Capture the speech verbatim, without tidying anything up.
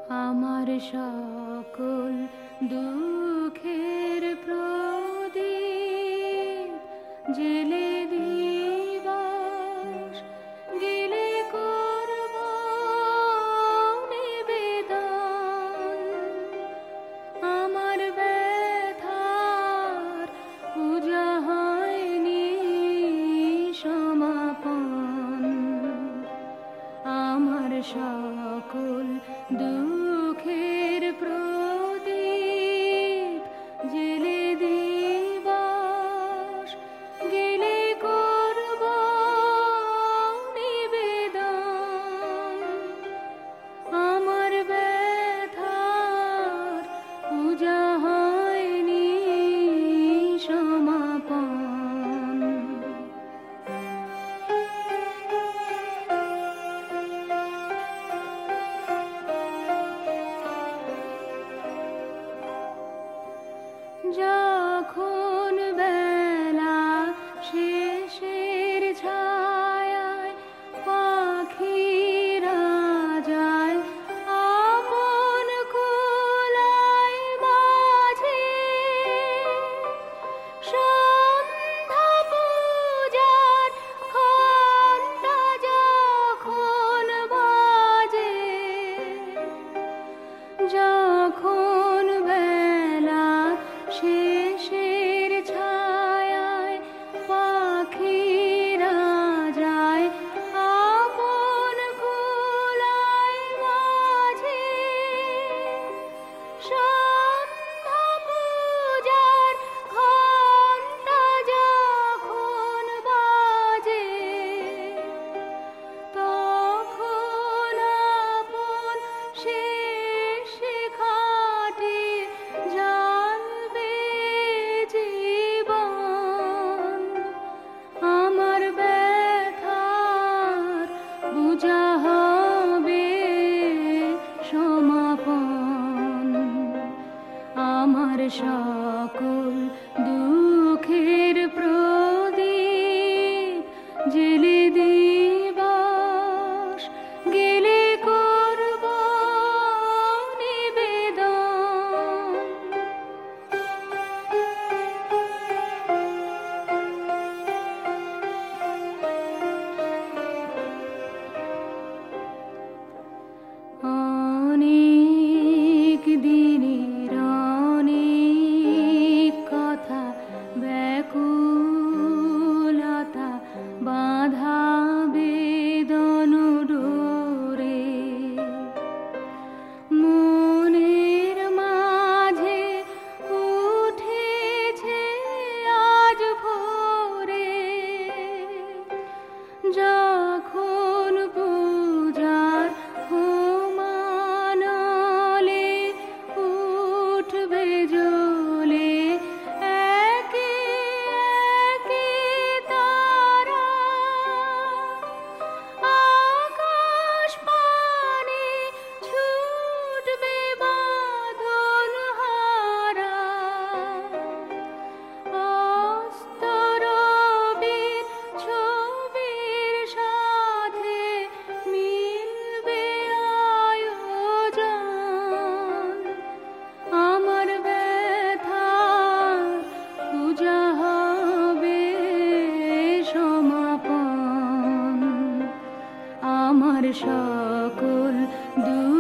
আমার সকল দুঃখের প্রদীপ জেলে দিবস গেলে করব নিবেদন। আমার ব্যথার পূজা হয়নি সমাপন। আমার সকল দুঃখের প্রদীপ জেলে দিবস গেলে করব নিবেদন। আমার ব্যথার পূজা হয়নি সমাপন। যখন বেলা শেষের ছায়ায় পাখিরা যায় আপন কুলায় মাঝে, সন্ধ্যা পূজার ঘণ্টা যখন বাজে, যখন বেলা শেষের ছায়ায় পাখিরা যায় আপন কুলায় মাঝে, সন্ধ্যা পূজার ঘণ্টা যখন বাজে, তখন আপন শেষ শিখাটি জ্বালবে জীবন। আমার ব্যথার পূজা হবে সমাপন। আমার সকল দুঃখের প্রদীপ জেলে দিবস গেলে করব নিবেদন। অনেক দিনের অনেক কথা ব্যাকুলতা বাঁধা বেদন ডোরে, মনের মাঝে উঠেছে আজ ভোরে। যখন পূজার হোমানলে উঠবে জ্বলে একে একে তারা, আকাশ পানে ছুটবে বাঁধন হারা। অস্ত রবির ছবির সাথে মিলবে আয়োজন। আমার ব্যথার পূজা হবে সমাপন। আমার সকল দু